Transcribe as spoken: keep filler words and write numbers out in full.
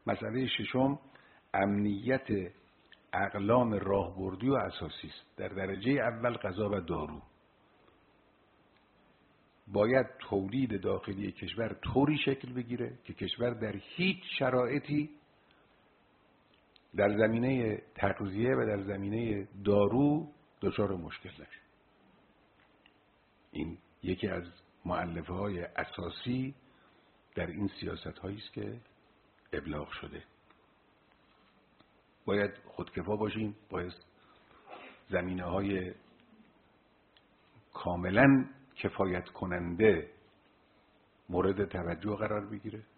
مسئله ششم امنیت اقلام راهبردی و اساسی است. در درجه اول غذا و دارو. باید تولید داخلی کشور طوری شکل بگیره که کشور در هیچ شرایطی در زمینه تغذیه و در زمینه دارو دچار مشکل نشه. این یکی از مؤلفه های اساسی در این سیاست هایی است که ابلاغ شده. باید خودکفا باشیم، باید زمینه های کاملا کفایت کننده مورد توجه قرار بگیره.